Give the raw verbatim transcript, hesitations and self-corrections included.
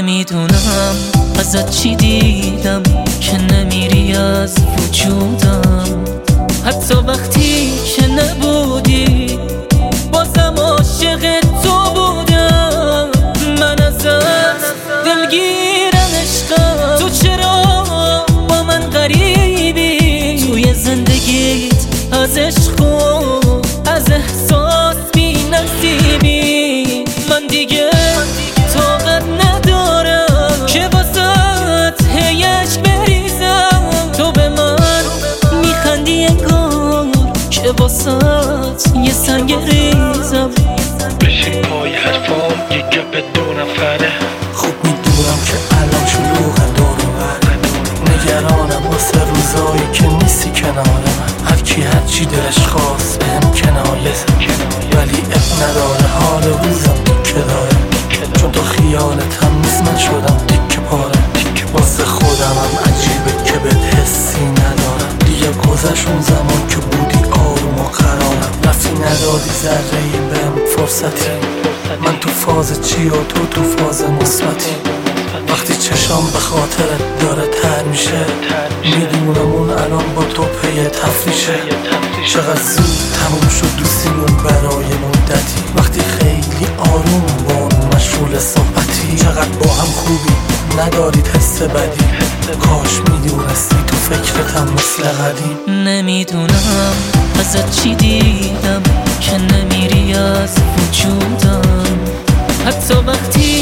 نمیدونم ازت چی دیدم که نمیری از وجودم. حتی وقتی که نبودی بازم عاشق تو بودم. من ازت دلگیرم عشقم، تو چرا با من غریبی؟ توی زندگیت از عشق و از احساس بی نصیبی. من دیگه طاقت ندارم که واسات هی عشق بریزم. تو به من میخندی انگار که واسات یه سنگ ریزم. بشین پای حرفام یه گپ دو نفره. خوب میدونم که الان شلوغ دور و بر، نگرانم واسه روزایی که نیستی کنار من. هر کی هر چی دلش خواست بهم کنایه زد، ولی اب نداره حال روزم دیگه داره. چون تو خیالت هم نیست من شدم تیکه پاره. واسه خودم هم عجیبه که بهت حسی ندارم. دیگه گذشت اون زمان که بودی آروم و قرارم. رفتی ندادی ذره ای بهم فرصتی. من تو فاز چی و تو تو فاز مثبتی. وقتی چشام به خاطرت داره تر میشه، میدونم اون الان با تو پی تفریشه. چقدر زود تموم شد دوستیمون برای مدتی. وقتی خیلی آروم با اون مشغول صحبتی. چقدر با هم خوبی ندارید حس بدی. کاش میدونستی تو فکرتم مثل قدیم. نمیدونم ازت چی دیدم که نمیری از وجودم. حتی وقتی